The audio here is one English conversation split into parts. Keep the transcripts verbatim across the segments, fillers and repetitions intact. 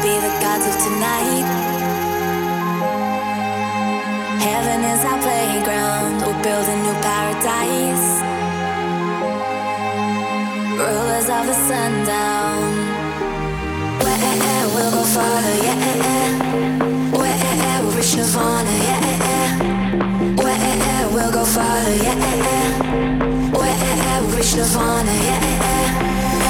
be the gods of tonight. Heaven is our playground. We'll build a new paradise. Rulers of the sundown. Where we'll go farther, yeah. Where we'll reach nirvana, yeah. Where we'll go farther, yeah. Where we'll reach nirvana, yeah.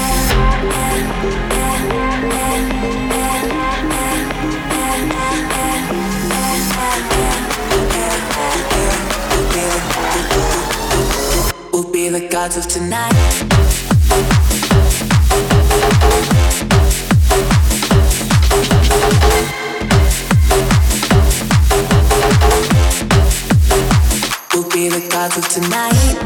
We'll be the gods of tonight. We'll be the gods of tonight.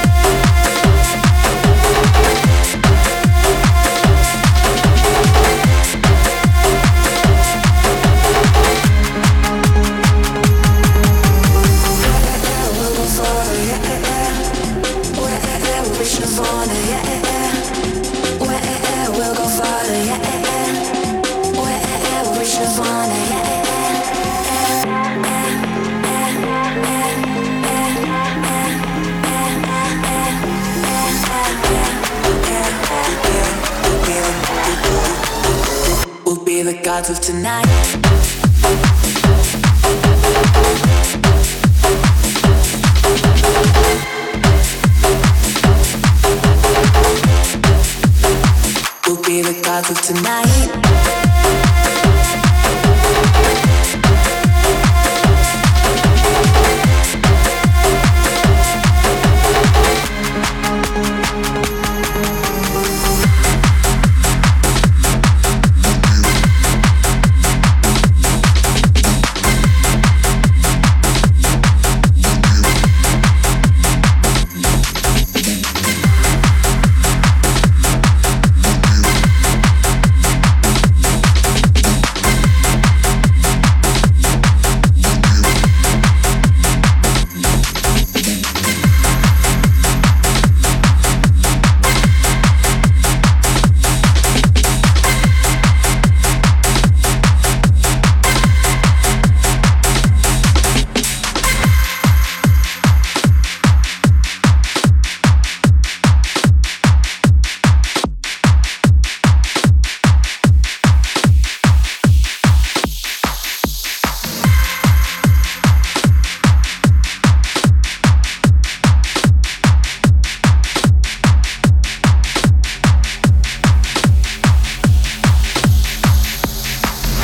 We'll be the gods of tonight. We'll be the gods of tonight.